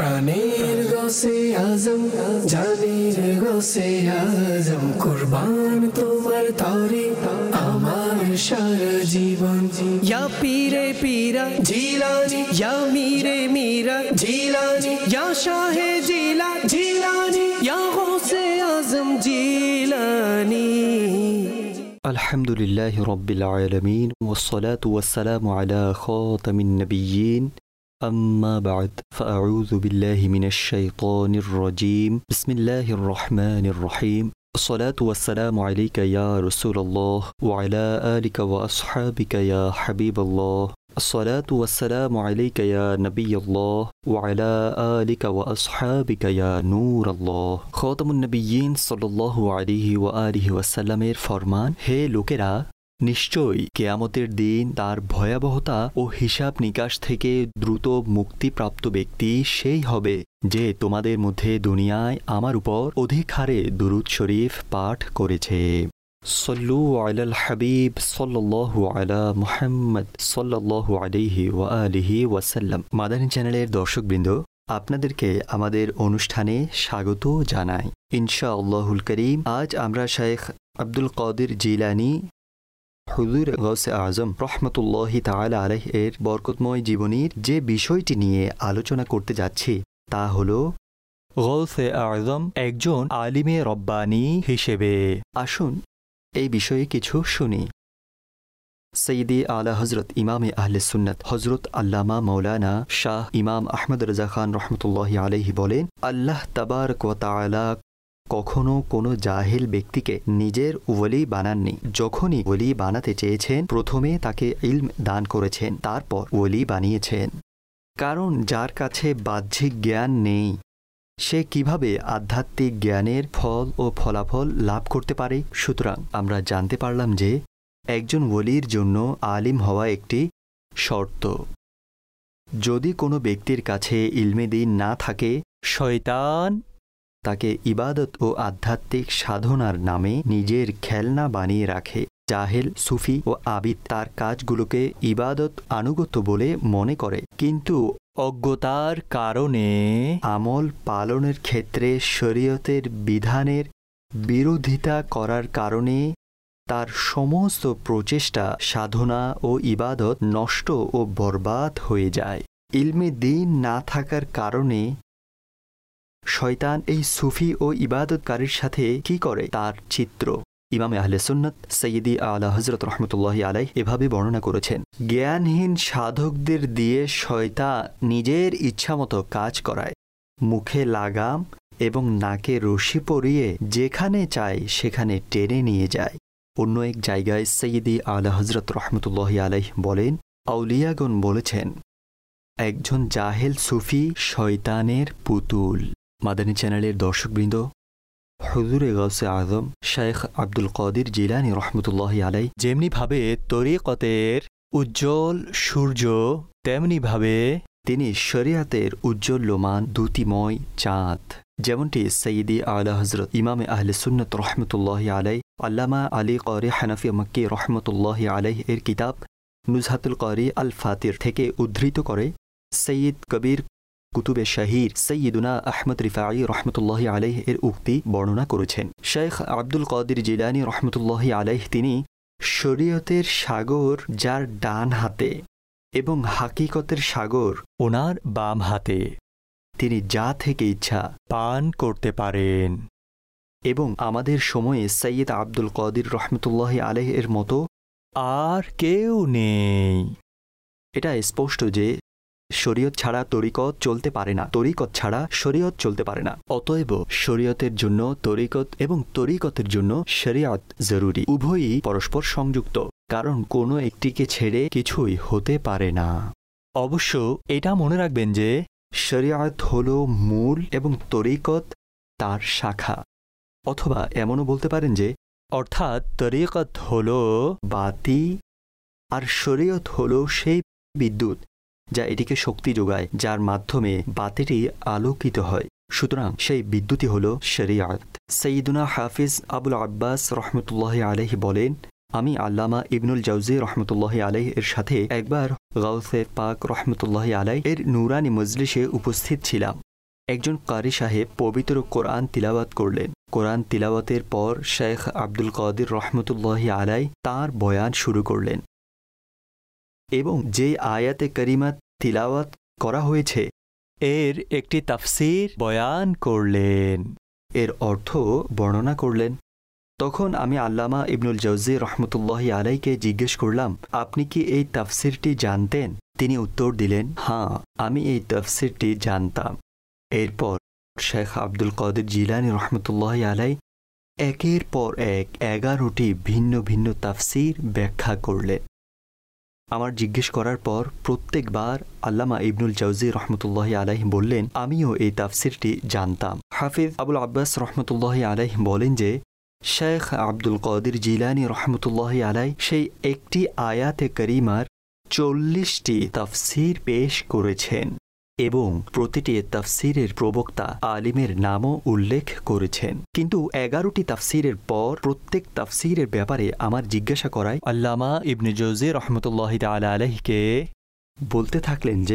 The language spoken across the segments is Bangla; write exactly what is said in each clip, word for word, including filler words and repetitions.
প্রাণের গসে আজম জানের গসে আজম কুরবান তোমার তরে আমার সারা জীবন ইয়া পীরে পীরা জিলানি ইয়া মীরে মীরা জিলানি ইয়া শাহে জিলা জিলানি ইয়া গসে আজম জিলানি। আলহামদুলিল্লাহি রাব্বিল আলামিন ওয়াসসালাতু ওয়াসসালামু আলা খাতামিন নাবিয়্যিন আম্মা বা'দ ফাআউযু বিল্লাহি মিনাশ শাইতানির রাজীম বিসমিল্লাহির রহমানির রহিম আসসালাতু ওয়াসসালামু আলাইকা ইয়া রাসূলুল্লাহ ওয়া আলা আলিকা ওয়া আসহাবিকা ইয়া হাবিবাল্লাহ আসসালাতু ওয়াসসালামু আলাইকা ইয়া নবিয়্যাল্লাহ ওয়া আলা আলিকা ওয়া আসহাবিকা ইয়া নূরাল্লাহ। খাতামুন নবিয়্যিন সাল্লাল্লাহু আলাইহি ওয়া আলিহি ওয়াসাল্লামের ফরমান, হে লোকেরা, নিশ্চয়ই কিয়ামতের দিন তার ভয়াবহতা ও হিসাব নিকাশ থেকে দ্রুত মুক্তিপ্রাপ্ত ব্যক্তি সেই হবে যে তোমাদের মধ্যে দুনিয়ায় আমার উপর অধিক হারে দুরূদ শরীফ পাঠ করেছে। সল্লু আলাল হাবিব সাল্লাল্লাহু আলা মুহাম্মদ সাল্লাল্লাহু আলাইহি ওয়া আলিহি ওয়াসাল্লাম। মাদানী চ্যানেলের দর্শকবৃন্দ, আপনাদেরকে আমাদের অনুষ্ঠানে স্বাগত জানাই। ইনশাআল্লাহুল করিম আজ আমরা শেখ আব্দুল কাদির জিলানী হুজুর গাউসে আজম রহমতুল্লাহি তাআলা আলাইহি এর বরকতময় জীবনীর যে বিষয়টি নিয়ে আলোচনা করতে যাচ্ছি তা হল গাউসে আজম একজন আলিমে রব্বানী হিসেবে। আসুন এই বিষয়ে কিছু শুনি। সৈয়দি আলা হজরত ইমামে আহলে সুন্নাত হজরত আল্লামা মৌলানা শাহ ইমাম আহমদ রাজা খান রহমতুল্লাহি আলাইহি বলেন, আল্লাহ তাবারক ওয়া তাআলা কখনো কোনো জাহেল ব্যক্তিকে নিজের ওলি বানাননি। যখনই ওলি বানাতে চেয়েছেন প্রথমে তাকে ইলম দান করেছেন, তারপর ওলি বানিয়েছেন। কারণ যার কাছে বাহ্যিক জ্ঞান নেই সে কিভাবে আধ্যাত্মিক জ্ঞানের ফল ও ফলাফল লাভ করতে পারে? সুতরাং আমরা জানতে পারলাম যে একজন ওলির জন্য আলিম হওয়া একটি শর্ত। যদি কোনো ব্যক্তির কাছে ইলমে দ্বীন না থাকে, শয়তান তাকে ইবাদত ও আধ্যাত্মিক সাধনার নামে নিজের খেলনা বানিয়ে রাখে। জাহেল, সুফি ও আবিদ তার কাজগুলোকে ইবাদত আনুগত্য বলে মনে করে, কিন্তু অজ্ঞতার কারণে আমল পালনের ক্ষেত্রে শরীয়তের বিধানের বিরোধিতা করার কারণে তার সমস্ত প্রচেষ্টা, সাধনা ও ইবাদত নষ্ট ও বরবাদ হয়ে যায়। ইলমে দ্বীন না থাকার কারণে শয়তান এই সুফি ও ইবাদতকারীর সাথে কি করে তার চিত্র ইমামে আহলে সুন্নাত সৈয়দি আলা হজরত রহমতুল্লাহি আলাইহি এভাবে বর্ণনা করেছেন, জ্ঞানহীন সাধকদের দিয়ে শয়তান নিজের ইচ্ছামতো কাজ করায়, মুখে লাগাম এবং নাকে রশি পরিয়ে যেখানে চায় সেখানে টেনে নিয়ে যায়। অন্য এক জায়গায় সৈয়দি আলা হজরত রহমতুল্লাহি আলাইহি বলেন, আউলিয়াগণ বলেছেন, একজন জাহেল সুফি শয়তানের পুতুল। মাদানী চ্যানেলের দর্শকবৃন্দ, হুজুরে গাউসে আজম শেখ আব্দুল কাদির জিলানী রহমতুল্লাহি আলাইহি যেমনিভাবে তরিকতের উজ্জ্বল সূর্য, তেমনিভাবে তিনি শরিয়াতের উজ্জ্বল্যমান দ্যুতিময় চাঁদ। যেমনটি সৈয়দি আলা হজরত ইমামে আহলে সুন্নাত রহমতুল্লাহি আলাইহি আল্লামা আলী কারি হানাফি মক্কি রহমতুল্লাহি আলাইহি এর কিতাব নুজহাতুল কারি আল ফাতির থেকে উদ্ধৃত করে সৈয়দ কবির কুতুবে শাহির সৈয়দুনা আহমদ রিফাঈ রহমতুল্লাহি আলাইহি এর উক্তি বর্ণনা করেছেন। শেখ আব্দুল কাদির জিলানী রহমতুল্লাহি আলাইহি তিনি শরীয়তের সাগর যার ডান হাতে এবং হাকিকতের সাগর ওনার বাম হাতে, তিনি যা থেকে ইচ্ছা পান করতে পারেন। এবং আমাদের সময়ে সৈয়দ আব্দুল কাদির রহমতুল্লাহি আলাইহি এর মতো আর কেউ নেই। এটা স্পষ্ট যে শরীয়ত ছাড়া তরিকত চলতে পারে না, তরিকত ছাড়া শরীয়ত চলতে পারে না। অতএব শরীয়তের জন্য তরিকত এবং তরিকতের জন্য শরীয়ত জরুরি। উভয়ই পরস্পর সংযুক্ত, কারণ কোনো একটিকে ছেড়ে কিছুই হতে পারে না। অবশ্য এটা মনে রাখবেন যে শরীয়ত হল মূল এবং তরিকত তার শাখা। অথবা এমনও বলতে পারেন যে অর্থাৎ তরিকত হল বাতি আর শরীয়ত হল সেই বিদ্যুৎ যা এটিকে শক্তি যোগায়, যার মাধ্যমে বাতিটি আলোকিত হয়। সুতরাং সেই বিদ্যুৎই হল শরীয়ত। সৈয়দুনা হাফিজ আবুল আব্বাস রহমতুল্লাহি আলাইহি বলেন, আমি আল্লামা ইবনুল জাওজি রহমতুল্লাহি আলাইহি এর সাথে একবার গাউসে পাক রহমতুল্লাহি আলাইহি এর নূরানি মজলিসে উপস্থিত ছিলাম। একজন কারি সাহেব পবিত্র কোরআন তিলাওয়াত করলেন। কোরআন তিলাওয়াতের পর শেখ আব্দুল কাদির রহমতুল্লাহি আলাই তার বয়ান শুরু করলেন এবং যে আয়াতে কারিমা তিলাওয়াত করা হয়েছে এর একটি তাফসীর বয়ান করলেন, এর অর্থ বর্ণনা করলেন। তখন আমি আল্লামা ইবনুল জাওজি রহমতুল্লাহি আলাইকে জিজ্ঞেস করলাম, আপনি কি এই তাফসীরটি জানতেন? তিনি উত্তর দিলেন, হ্যাঁ, আমি এই তাফসীরটি জানতাম। এরপর শেখ আব্দুল কাদির জিলানী রহমতুল্লাহি আলাই একের পর এক এগারোটি ভিন্ন ভিন্ন তাফসীর ব্যাখ্যা করলেন। আমার জিজ্ঞেস করার পর প্রত্যেকবার আল্লামা ইবনুল জাওজি রহমতুল্লাহি আলাইহি বললেন, আমিও এই তাফসীরটি জানতাম। হাফিজ আবুল আব্বাস রহমতুল্লাহি আলাইহি বলেন যে শেখ আব্দুল কাদির জিলানী রহমতুল্লাহি আলাই সেই একটি আয়াতে কারিমার চল্লিশটি তাফসীর পেশ করেছেন এবং প্রতিটি তাফসীরের প্রবক্তা আলিমের নামও উল্লেখ করেছেন। কিন্তু এগারোটি তাফসীরের পর প্রত্যেক তাফসীরের ব্যাপারে আমার জিজ্ঞাসা করায় আল্লামা ইবনে জাওজি রহমতুল্লাহি তাআলা আলাইহিকে বলতে থাকলেন যে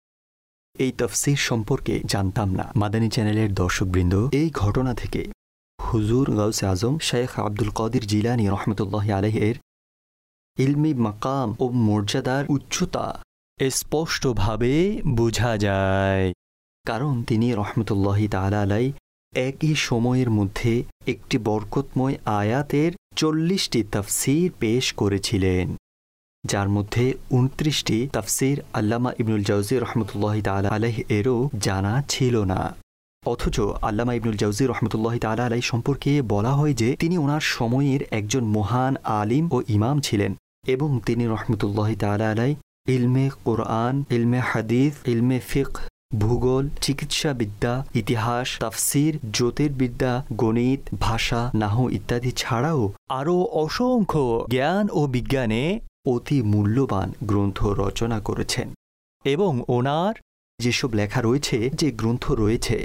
এই তাফসীর সম্পর্কে জানতাম না। মাদানী চ্যানেলের দর্শকবৃন্দ, এই ঘটনা থেকে হুজুর গাউসে আজম শেখ আব্দুল কাদির জিলানী রহমতুল্লাহি আলাইহি এর ইলমি মাকাম ও মর্যাদার উচ্চতা স্পষ্টভাবে বোঝা যায়, কারণ তিনি রহমতুল্লাহি তাআলা আলাই একই সময়ের মধ্যে একটি বরকতময় আয়াতের চল্লিশটি তাফসীর পেশ করেছিলেন, যার মধ্যে উনত্রিশটি তাফসীর আল্লামা ইবনুল জাওজি রহমতুল্লাহি তাআলা আলাইহি এরও জানা ছিল না। অথচ আল্লামা ইবনুল জাওজি রহমতুল্লাহি তাআলা আলাইহি সম্পর্কে বলা হয় যে তিনি ওনার সময়ের একজন মহান আলিম ও ইমাম ছিলেন এবং তিনি রহমতুল্লাহি তাআলা আলাইহি ইলমে কোরআন, ইলমে হাদিস, ইলমে ফিকহ, ভূগোল, চিকিৎসাবিদ্যা, ইতিহাস, তাফসীর, জ্যোতির্বিদ্যা, গণিত, ভাষা, নাহু ইত্যাদি ছাড়াও আরও অসংখ্য জ্ঞান ও বিজ্ঞানে অতি মূল্যবান গ্রন্থ রচনা করেছেন এবং ওনার যেসব লেখা রয়েছে, যে গ্রন্থ রয়েছে,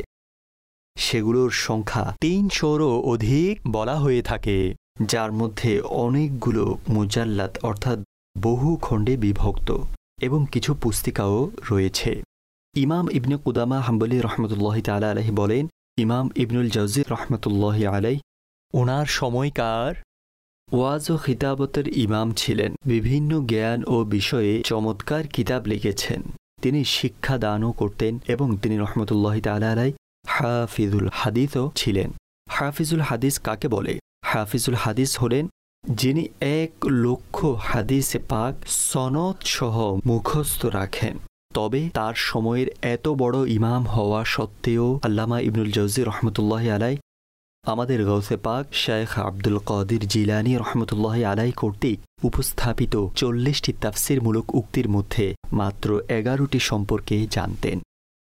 সেগুলোর সংখ্যা তিনশোরও অধিক বলা হয়ে থাকে, যার মধ্যে অনেকগুলো মুজাল্লাদ অর্থাৎ বহু খণ্ডে বিভক্ত এবং কিছু পুস্তিকাও রয়েছে। ইমাম ইবনে কুদামা হাম্বলি রহমতুল্লাহি তাআলা আলাইহি বলেন, ইমাম ইবনুল জাওজি রহমতুল্লাহি আলাইহি ওনার সময়কার ওয়াজ ও খিতাবতের ইমাম ছিলেন। বিভিন্ন জ্ঞান ও বিষয়ে চমৎকার কিতাব লিখেছেন। তিনি শিক্ষাদানও করতেন এবং তিনি রহমতুল্লাহি তাআলা আলাইহি হাফিজুল হাদিসও ছিলেন। হাফিজুল হাদিস কাকে বলে? হাফিজুল হাদিস হলেন যিনি এক লক্ষ হাদিসে পাক সনদ সহ মুখস্থ রাখেন। তবে তার সময়ের এত বড় ইমাম হওয়া সত্ত্বেও আল্লামা ইবনুল জাওজি রহমতুল্লাহি আলাইহি আমাদের গাউসে পাক শেখ আব্দুল কাদির জিলানী রহমতুল্লাহি আলাইহি কর্তৃক উপস্থাপিত চল্লিশটি তাফসীরমূলক উক্তির মধ্যে মাত্র এগারোটি সম্পর্কে জানতেন।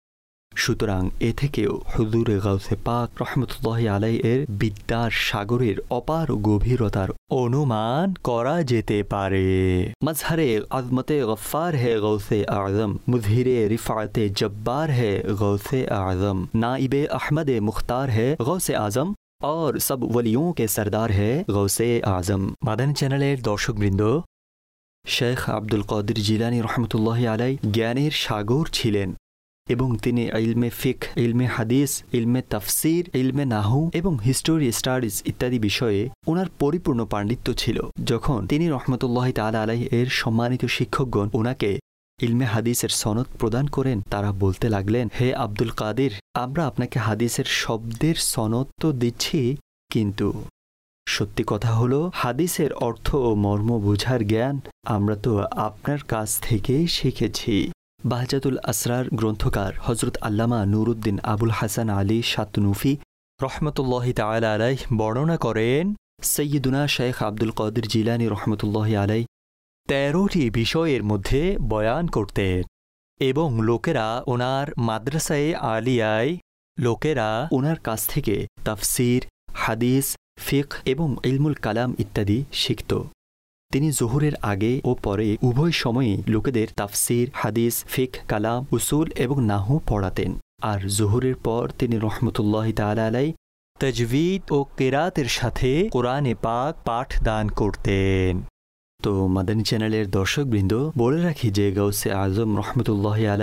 সুতরাং এ থেকেও হুজুর গাউসে পাক রহমতুল্লাহি আলাইহি এর বিদ্যার সাগরের অপার গভীরতার অনুমান করা যেতে পারে। মজহরে আজমতে গফার হে গৌসে আজম, মুজহিরে রিফাতে জব্বার হে गौसे आजम, नाइबे अहमद मुख्तार है गौसे आजम और सब वलियों के सरदार है गौसे आजम। মাদানী চ্যানেলের দর্শকবৃন্দ, শেখ আব্দুল কাদির জিলানী রহমতুল্লাহি আলাইহি জ্ঞানের সাগর ছিলেন এবং তিনি ইলমে ফিকহ, ইলমে হাদিস, ইলমে তাফসীর, ইলমে নাহু এবং হিস্টোরি স্টাডিজ ইত্যাদি বিষয়ে ওনার পরিপূর্ণ পাণ্ডিত্য ছিল। যখন তিনি রহমতুল্লাহি তাআলা আলাইহি এর সম্মানিত শিক্ষকগণ ওনাকে ইলমে হাদিসের সনদ প্রদান করেন, তারা বলতে লাগলেন, হে আব্দুল কাদির, আমরা আপনাকে হাদিসের শব্দের সনদ তো দিচ্ছি, কিন্তু সত্যি কথা হলো হাদিসের অর্থ ও মর্ম বোঝার জ্ঞান আমরা তো আপনার কাছ থেকেই শিখেছি। বাহজাতুল আসরার গ্রন্থকার হযরত আল্লামা নুরউদ্দিন আবুল হাসান আলী শাতনুফি রহমতুল্লাহি তাআলা আলাইহি বর্ণনা করেন, সৈয়দুনা শেখ আব্দুল কাদির জিলানী রহমতুল্লাহি আলাইহি তেরোটি বিষয়ের মধ্যে বয়ান করতেন এবং লোকেরা ওনার মাদ্রাসায়ে আলিয়ায় লোকেরা ওনার কাছ থেকে তাফসীর, হাদিস, ফিকহ এবং ইলমুল কালাম ইত্যাদি শিখত। তিনি জোহরের আগে ও পরে উভয় সময়ে লোকেদের তাফসীর, হাদিস, ফিকহ, কালাম, উসুল এবং নাহু পড়াতেন। আর জোহরের পর তিনি রহমতুল্লাহি তাআলা আলাইহি তাজভিদ ও কিরাতের সাথে কোরআনে পাক পাঠ দান করতেন। তো মাদানী চ্যানেলের দর্শকবৃন্দ, বলে রাখি যে গাউসে আজম রহমতুল্লাহি আলাইহি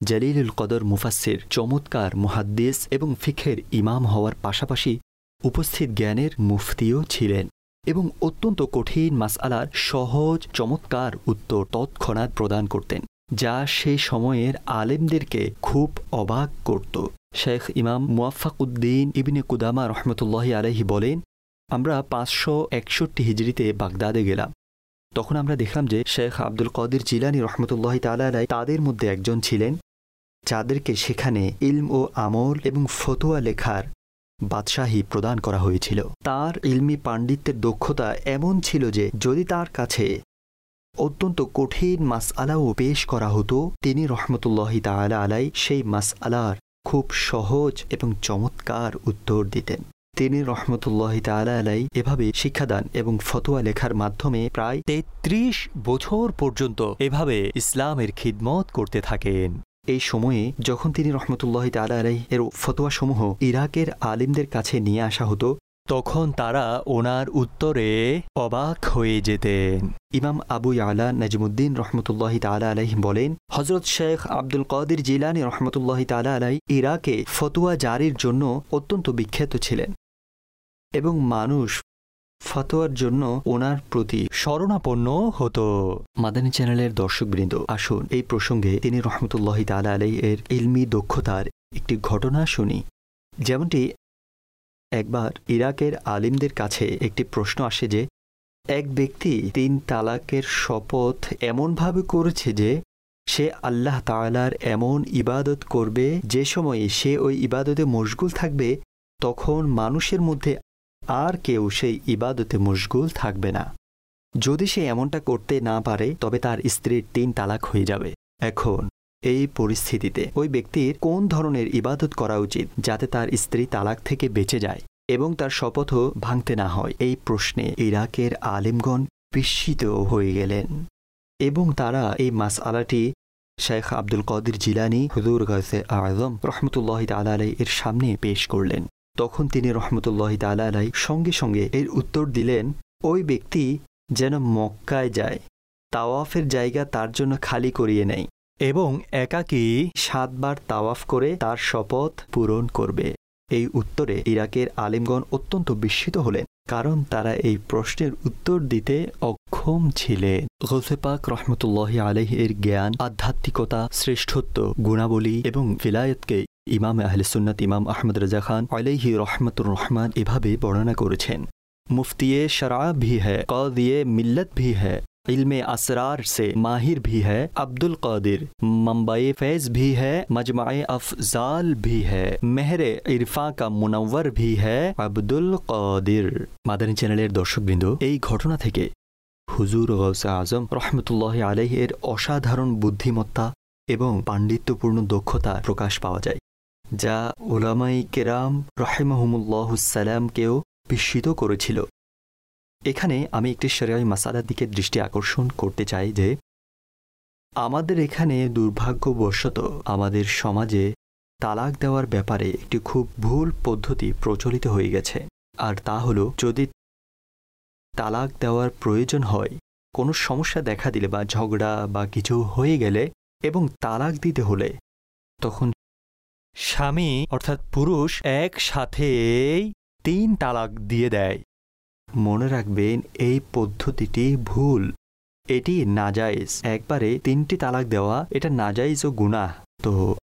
জলিলুল কদর মুফাসসির, চমৎকার মুহাদ্দিস এবং ফিকহের ইমাম হওয়ার পাশাপাশি উপস্থিত জ্ঞানের মুফতিও ছিলেন এবং অত্যন্ত কঠিন মাসআলার সহজ চমৎকার উত্তর তৎক্ষণাৎ প্রদান করতেন, যা সেই সময়ের আলেমদেরকে খুব অবাক করত। শেখ ইমাম মুওয়াফফাকুদ্দিন ইবনে কুদামা রহমতুল্লাহি আলাইহি বলেন, আমরা পাঁচশো একষট্টি হিজরিতে বাগদাদে গেলাম। তখন আমরা দেখলাম যে শেখ আব্দুল কাদির জিলানী রহমতুল্লাহি তাআলা আলাইহি তাদের মধ্যে একজন ছিলেন, যাদেরকে সেখানে ইলম ও আমল এবং ফতোয়া লেখার বাদশাহী প্রদান করা হয়েছিল। তার ইলমি পাণ্ডিত্যের দক্ষতা এমন ছিল যে যদি তার কাছে অত্যন্ত কঠিন মাসআলাও পেশ করা হতো, তিনি রহমতুল্লাহি তাআলা আলাইহি সেই মাসআলার খুব সহজ এবং চমৎকার উত্তর দিতেন। তিনি রহমতুল্লাহি তাআলা আলাইহি এভাবে শিক্ষাদান এবং ফতোয়া লেখার মাধ্যমে প্রায় তেত্রিশ বছর পর্যন্ত এভাবে ইসলামের খিদমত করতে থাকেন। এই সময়ে যখন তিনি রহমতুল্লাহি তাআলা আলাইহি এর ফতোয়াসমূহ ইরাকের আলিমদের কাছে নিয়ে আসা হতো, তখন তারা ওনার উত্তরে অবাক হয়ে যেতেন। ইমাম আবু ইয়ালা নাজমুদ্দিন রহমতুল্লাহি তাআলা আলাইহি বলেন, হযরত শেখ আব্দুল কাদির জিলানী রহমতুল্লাহি তাআলা আলাইহি ইরাকে ফতোয়া জারির জন্য অত্যন্ত বিখ্যাত ছিলেন এবং মানুষ ফতোয়ার জন্য ওনার প্রতি শরণাপন্ন হতো। মাদানী চ্যানেলের দর্শকবৃন্দ, আসুন এই প্রসঙ্গে তিনি রহমতুল্লাহি তাআলা আলাইহি এর ইলমি দক্ষতার একটি ঘটনা শুনি। যেমনটি একবার ইরাকের আলিমদের কাছে একটি প্রশ্ন আসে যে এক ব্যক্তি তিন তালাকের শপথ এমনভাবে করেছে যে সে আল্লাহ তাআলার এমন ইবাদত করবে যে সময়ে সে ওই ইবাদতে মশগুল থাকবে তখন মানুষের মধ্যে আর কেউ সেই ইবাদতে মশগুল থাকবে না। যদি সে এমনটা করতে না পারে তবে তার স্ত্রীর তিন তালাক হয়ে যাবে। এখন এই পরিস্থিতিতে ওই ব্যক্তির কোন ধরনের ইবাদত করা উচিত যাতে তার স্ত্রী তালাক থেকে বেঁচে যায় এবং তার শপথও ভাঙতে না হয়? এই প্রশ্নে ইরাকের আলেমগণ বিস্মিত হয়ে গেলেন এবং তারা এই মাসআলাটি শেখ আব্দুল কাদির জিলানী হুজুর গাউসে আযম রহমতুল্লাহি তাআলা আলাইহি এর সামনে পেশ করলেন। তখন তিনি রহমতুল্লাহি তাআলা আলাইহি সঙ্গে সঙ্গে এর উত্তর দিলেন, ওই ব্যক্তি যেন মক্কায় যায়, তাওয়াফের জায়গা তার জন্য খালি করিয়ে নেয় এবং একাকী সাতবার তাওয়াফ করে তার শপথ পূরণ করবে। এই উত্তরে ইরাকের আলেমগণ অত্যন্ত বিস্মিত হলেন, কারণ তারা এই প্রশ্নের উত্তর দিতে অক্ষম ছিলেন। গৌসে পাক রহমতুল্লাহি আলাইহি এর জ্ঞান, আধ্যাত্মিকতা, শ্রেষ্ঠত্ব, গুণাবলী এবং ভিলায়তকে ইমাম আহলে সুন্নাত ইমাম আহমদ রাজা খান আলাইহি রহমতুর রহমান এভাবে বর্ণনা করেছেন, মুফতিয়ে শরআ ভি হ্যায়, কাদিয়ে মিল্লত ভি হ্যায়, इल्मे असरार से माहिर भी है अब्दुल कादिर, मंबाए फैज़ भी है, मजमाए अफजाल भी है, मेहरे इरफा का मुनव्वर भी है अब्दुल कादिर। মাদানী চ্যানেলের দর্শকবৃন্দ, এই ঘটনা থেকে হুজুর গাউসে আজম রহমতুল্লাহি আলাইহি এর অসাধারণ বুদ্ধিমত্তা এবং পাণ্ডিত্যপূর্ণ দক্ষতা প্রকাশ পাওয়া যায়, যা উলামায়ে কেরাম রাহিমাহুমুল্লাহুস সালামকেও বিস্মিত করেছিল। এখানে আমি একটি শরঈ মাসালার দিকে দৃষ্টি আকর্ষণ করতে চাই যে আমাদের এখানে দুর্ভাগ্যবশত আমাদের সমাজে তালাক দেওয়ার ব্যাপারে একটি খুব ভুল পদ্ধতি প্রচলিত হয়ে গেছে। আর তা হলো, যদি তালাক দেওয়ার প্রয়োজন হয়, কোনো সমস্যা দেখা দিলে বা ঝগড়া বা কিছু হয়ে গেলে এবং তালাক দিতে হলে, তখন স্বামী অর্থাৎ পুরুষ একসাথেই তিন তালাক দিয়ে দেয়। মনে রাখবেন, এই পদ্ধতিটি ভুল, এটি নাজায়েজ। একবারে তিনটি তালাক দেওয়া এটা নাজায়েজ ও গুনাহ। তো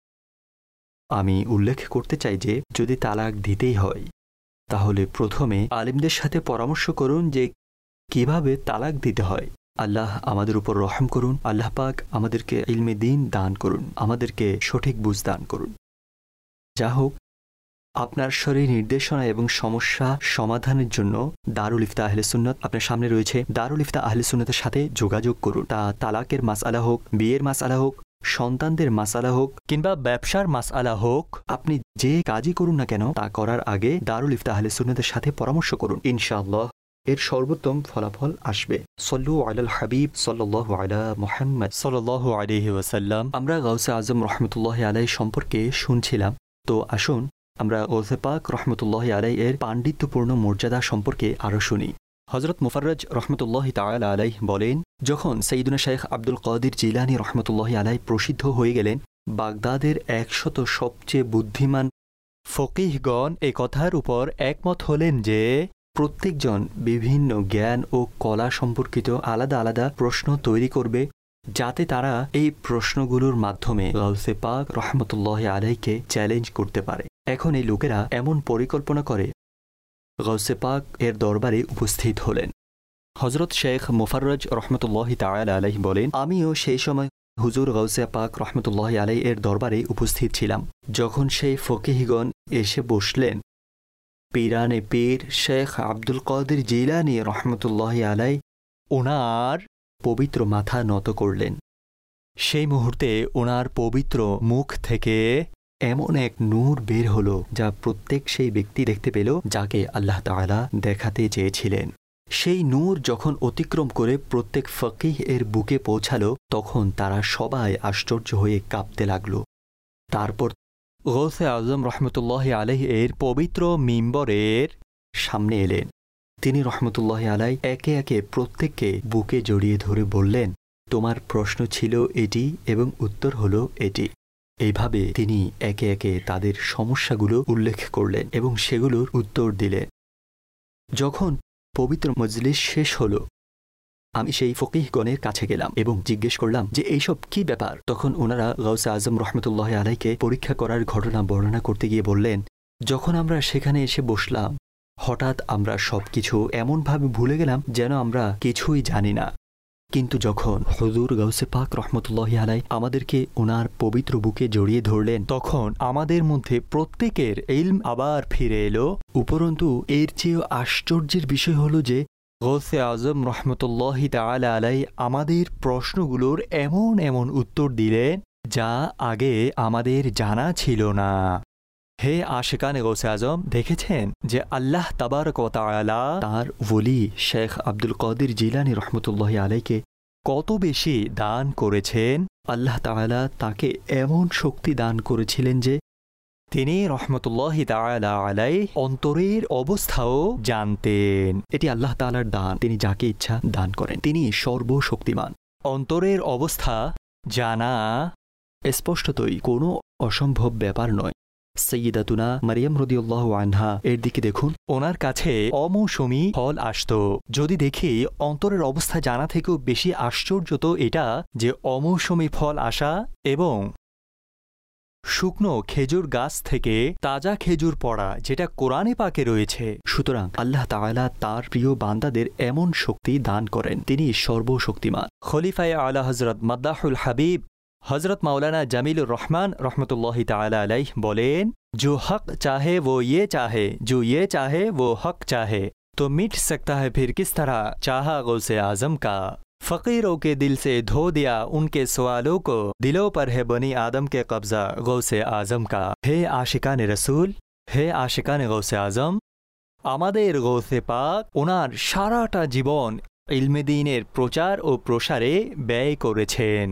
আমি উল্লেখ করতে চাই যে যদি তালাক দিতেই হয় তাহলে প্রথমে আলিমদের সাথে পরামর্শ করুন যে কিভাবে তালাক দিতে হয়। আল্লাহ আমাদের উপর রহম করুন, আল্লাহ পাক আমাদেরকে ইলমে দ্বীন দান করুন, আমাদেরকে সঠিক বুঝ দান করুন। যা হোক, আপনার শরীর নির্দেশনা এবং সমস্যা সমাধানের জন্য দারুল ইফতা আহলে সুন্নাত আপনার সামনে রয়েছে। দারুল ইফতা আহলে সুন্নাতের সাথে যোগাযোগ করুন। তা তালাকের মাসআলা হোক, বিয়ের মাসআলা হোক, সন্তানদের মাসআলা হোক কিংবা ব্যবসার মাসআলা হোক, আপনি যে কাজই করুন না কেন তা করার আগে দারুল ইফতা আহলে সুন্নাতের সাথে পরামর্শ করুন। ইনশাআল্লাহ এর সর্বোত্তম ফলাফল আসবে। সল্লু আলাল হাবিব সাল্লাল্লাহু আলা মুহাম্মদ সাল্লাল্লাহু আলাইহি ওয়াসাল্লাম। আমরা গাউসে আজম রহমতুল্লাহি আলাইহি সম্পর্কে শুনছিলাম, তো আসুন আমরা গাউসে পাক রহমতুল্লাহি আলাইহি এর পাণ্ডিত্যপূর্ণ মর্যাদা সম্পর্কে আরও শুনি। হযরত মুফাররজ রহমতুল্লাহি তাআলা আলাইহি বলেন, যখন সাইয়্যিদুনা শেখ আব্দুল কাদির জিলানী রহমতুল্লাহি আলাইহি প্রসিদ্ধ হয়ে গেলেন বাগদাদের একশত সবচেয়ে বুদ্ধিমান ফকিহগণ এ কথার উপর একমত হলেন যে প্রত্যেকজন বিভিন্ন জ্ঞান ও কলা সম্পর্কিত আলাদা আলাদা প্রশ্ন তৈরি করবে, যাতে তারা এই প্রশ্নগুলোর মাধ্যমে গাউসে পাক রহমতুল্লাহ আলাইকে চ্যালেঞ্জ করতে পারে। এখন এই লোকেরা এমন পরিকল্পনা করে গাউসে পাক এর দরবারে উপস্থিত হলেন। হজরত শেখ মুফাররজ রহমতুল্লাহ তাআলা আলাইহি বলেন, আমিও সেই সময় হুজুর গাউসে পাক রহমতুল্লাহ আলাই এর দরবারে উপস্থিত ছিলাম। যখন সেই ফকিহগণ এসে বসলেন, পীরানে পীর শেখ আব্দুল কাদের জিলানী রহমতুল্লাহ আলাই ওনার পবিত্র মাথা নত করলেন। সেই মুহূর্তে ওনার পবিত্র মুখ থেকে এমন এক নূর বের হলো যা প্রত্যেক সেই ব্যক্তি দেখতে পেল যাকে আল্লাহ তাআলা দেখাতে চেয়েছিলেন। সেই নূর যখন অতিক্রম করে প্রত্যেক ফকিহ এর বুকে পৌঁছালো, তখন তারা সবাই আশ্চর্য হয়ে কাঁপতে লাগল। তারপর গৌসে আজম রহমতুল্লাহ আলাইহি এর পবিত্র মিম্বরের সামনে এলেন। তিনি রহমতুল্লাহ আলাই একে একে প্রত্যেককে বুকে জড়িয়ে ধরে বললেন, তোমার প্রশ্ন ছিল এটি এবং উত্তর হলো এটি। এইভাবে তিনি একে একে তাদের সমস্যাগুলো উল্লেখ করলেন এবং সেগুলোর উত্তর দিলেন। যখন পবিত্র মজলিস শেষ হলো, আমি সেই ফকিহগণের কাছে গেলাম এবং জিজ্ঞেস করলাম যে এইসব কি ব্যাপার। তখন ওনারা গাউসে আজম রহমতুল্লাহ আলাইকে পরীক্ষা করার ঘটনা বর্ণনা করতে গিয়ে বললেন, যখন আমরা সেখানে এসে বসলাম, হঠাৎ আমরা সব কিছু এমনভাবে ভুলে গেলাম যেন আমরা কিছুই জানি না। কিন্তু যখন হুজুর গাউসে পাক রহমতুল্লাহ আলাই আমাদেরকে ওনার পবিত্র বুকে জড়িয়ে ধরলেন, তখন আমাদের মধ্যে প্রত্যেকের ইলম আবার ফিরে এলো। উপরন্তু এর চেয়েও আশ্চর্যের বিষয় হলো যে গাউসে আজম রহমতুল্লাহ তাআলা আলাই আমাদের প্রশ্নগুলোর এমন এমন উত্তর দিলেন যা আগে আমাদের জানা ছিল না। হে আশিকানে গাউসে আজম, দেখেছেন যে আল্লাহ তাবারক ওয়া তাআলা তার ওলি শেখ আব্দুল কাদের জিলানী রহমতুল্লাহ আলাইকে কত বেশি দান করেছেন। আল্লাহ তাআলা তাকে এমন শক্তি দান করেছিলেন যে তিনি রহমতুল্লাহ তাআলা আলাই অন্তরের অবস্থাও জানতেন। এটি আল্লাহ তাআলার দান, তিনি যাকে ইচ্ছা দান করেন। তিনি সর্বশক্তিমান। অন্তরের অবস্থা জানা স্পষ্টতই কোনো অসম্ভব ব্যাপার নয়। সৈয়দাতুনা মারিয়াম রাদিয়াল্লাহু আনহা এর দিকে দেখুন, ওনার কাছে অমৌসুমী ফল আসত। যদি দেখি অন্তরের অবস্থা জানা থেকেও বেশি আশ্চর্য তো এটা যে অমৌসুমী ফল আসা এবং শুকনো খেজুর গাছ থেকে তাজা খেজুর পড়া, যেটা কোরআনে পাকে রয়েছে। সুতরাং আল্লাহ তাআলা তার প্রিয় বান্দাদের এমন শক্তি দান করেন, তিনি সর্বশক্তিমান। খলিফায়ে আলা হযরত মাদ্দাহুল হাবিব हजरत मौलाना जमीलुर रहमान रहमतुल्लाहि ताला अलैह बोलें, जो हक चाहे वो ये चाहे, जो ये चाहे वो हक चाहे, तो मिट सकता है फिर किस तरह चाहा गौसे आजम का। फ़कीरों के दिल से धो दिया उनके सवालों को, दिलों पर है बनी आदम के कब्जा गौसे आजम का। हे आशिकान रसूल, हे आशिकान गौसे आजम, আমাদের গৌসে পাক ওনার সারাটা জীবন ইলমে দ্বীনের প্রচার ও প্রসারে ব্যয় করেছেন।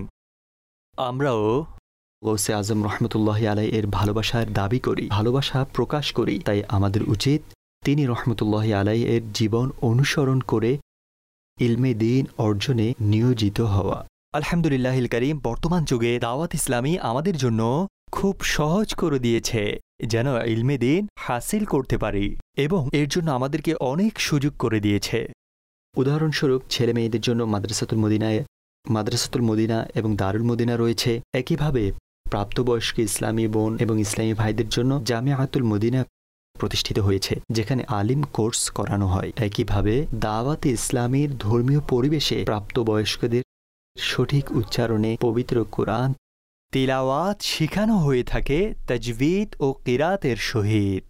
আমরাও গৌসে আজম রহমতুল্লাহ আলাই এর ভালোবাসার দাবি করি, ভালোবাসা প্রকাশ করি। তাই আমাদের উচিত তিনি রহমতুল্লাহ আলাই এর জীবন অনুসরণ করে ইলমে দ্বীন অর্জনে নিয়োজিত হওয়া। আলহামদুলিল্লাহিল কারীম, বর্তমান যুগে দাওয়াত ইসলামী আমাদের জন্য খুব সহজ করে দিয়েছে যেন ইলমে দ্বীন হাসিল করতে পারি, এবং এর জন্য আমাদেরকে অনেক সুযোগ করে দিয়েছে। উদাহরণস্বরূপ ছেলে মেয়েদের জন্য মাদ্রাসাতুল মদিনায় মাদ্রাসাতুল মদিনা এবং দারুল মদিনা রয়েছে। একইভাবে প্রাপ্তবয়স্ক ইসলামী বোন এবং ইসলামী ভাইদের জন্য জামিয়াতুল মদিনা প্রতিষ্ঠিত হয়েছে, যেখানে আলিম কোর্স করানো হয়। একইভাবে দাওয়াতে ইসলামীর ধর্মীয় পরিবেশে প্রাপ্তবয়স্কদের সঠিক উচ্চারণে পবিত্র কোরআন তিলাওয়াত শেখানো হয়ে থাকে তাজবিদ ও কিরাতের সহিত,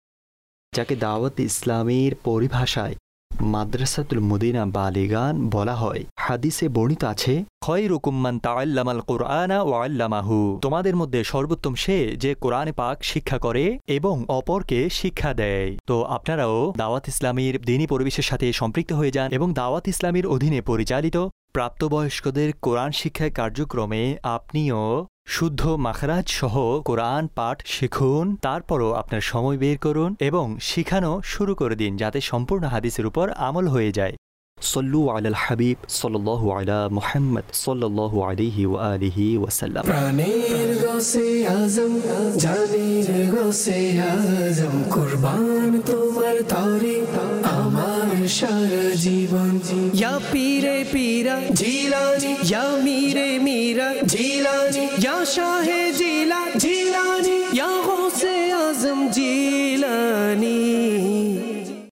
যাকে দাওয়াতে ইসলামীর পরিভাষায় মাদ্রাসাতুল মদিনা বালিগান বলা হয়। হাদিসে বর্ণিত আছে, খায়রুকুম মান তাআল্লামাল কুরআনা ওয়া আল্লামাহু, তোমাদের মধ্যে সর্বোত্তম সে যে কোরআনে পাক শিক্ষা করে এবং অপরকে শিক্ষা দেয়। তো আপনারাও দাওয়াত ইসলামীর দ্বীনি পরিবেশের সাথে সম্পৃক্ত হয়ে যান এবং দাওয়াত ইসলামীর অধীনে পরিচালিত প্রাপ্তবয়স্কদের কোরআন শিক্ষায় কার্যক্রমে আপনিও শুদ্ধ মাখরাজ সহ কোরআন পাঠ শিখুন। তারপরও আপনার সময় বের করুন এবং শিখানো শুরু করে দিন, যাতে সম্পূর্ণ হাদিসের উপর আমল হয়ে যায়। সল্লু আলাল হাবিব সাল্লাল্লাহু আলা মুহাম্মদ সাল্লাল্লাহু আলাইহি ওয়া আলিহি ওয়াসাল্লাম। প্রাণের গসে আজম জানের গসে আজম কুরবান তোমার তরে আমার সারা জীবন। ইয়া পীরে পীরা জিলানি ইয়া মীরে মীরা জিলানি ইয়া শাহে জিলা জিলানি